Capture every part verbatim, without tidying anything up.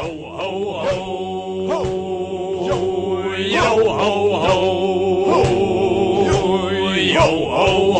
ho ho, yo ho ho, yo ho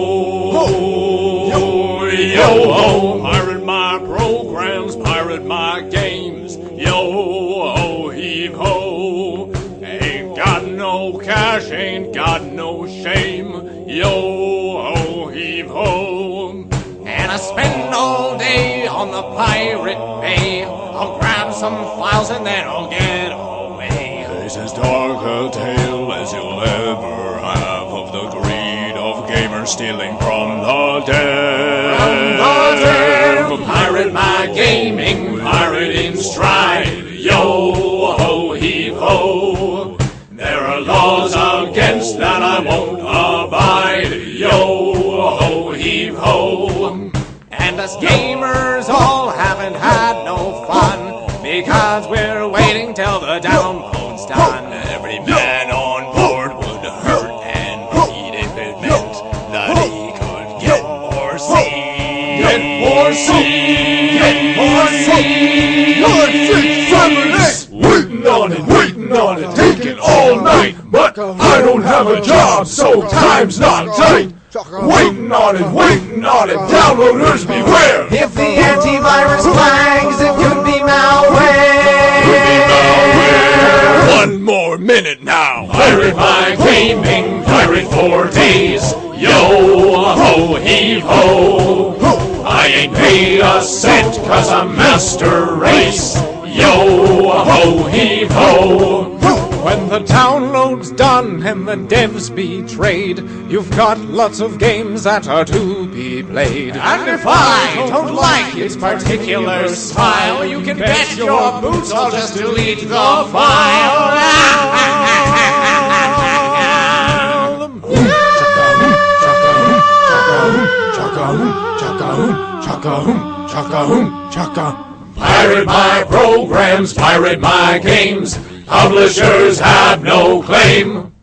ho, yo ho. Pirate my programs, pirate my games. Yo ho heave ho. Ain't got no cash, ain't got no shame. Yo ho heave ho. And I spend all day on the Pirate Bay. I'll grab some files and then I'll get away. This is dark a tale as you'll ever have of the greed of gamers stealing from the dead. From the dead. Pirate my gaming, pirate in stride. Yo ho heave ho. There are laws against that I won't abide. Yo ho heave ho. And us gamers all haven't had no fun because we're waiting till the download's done. Every man on board would hurt and bleed if it meant that he could get more seed. Get more seed. Get more seed. Six, seven, eight. Waiting on it, waiting on it, taking all night. But I don't have a job, so time's not tight. Waiting on it, waiting on it, downloaders beware. If the antivirus flags, it could be malware. Could be malware. One more minute now. Pirate my gaming, pirate for days. Yo ho heave ho. I ain't paid a cent cause I'm master race. Yo ho heave ho. When the download's done and the devs betrayed, you've got lots of games that are to be played. And if I don't like its particular style, you can bet your boots I'll just delete the file. Pirate my programs, pirate my games. Publishers have no claim.